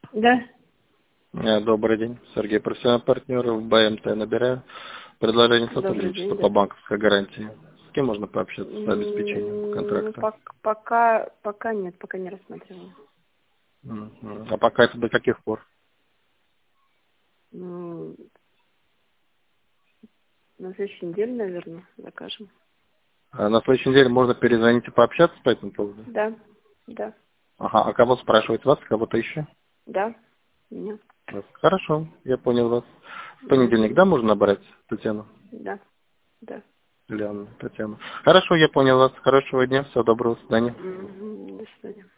Да. Добрый день. Сергей, профессиональный партнер в БМТ набираю. Предложение Добрый сотрудничества день, по да. банковской гарантии. С кем можно пообщаться с обеспечением контракта? Пока нет, пока не рассматривала. Мгм. А пока это до каких пор? Ну, на следующей неделе, наверное, закажем. А на следующей неделе можно перезвонить и пообщаться по этому поводу? Да, да, Ага, а кого спрашивать? Вас, кого-то еще? да. Нет. Хорошо, я понял вас. В понедельник, Угу. да, можно набрать Татьяну? Да, да. Или Анну, Татьяну. Хорошо, я понял вас. Хорошего дня, всего доброго, до свидания. Угу. До свидания.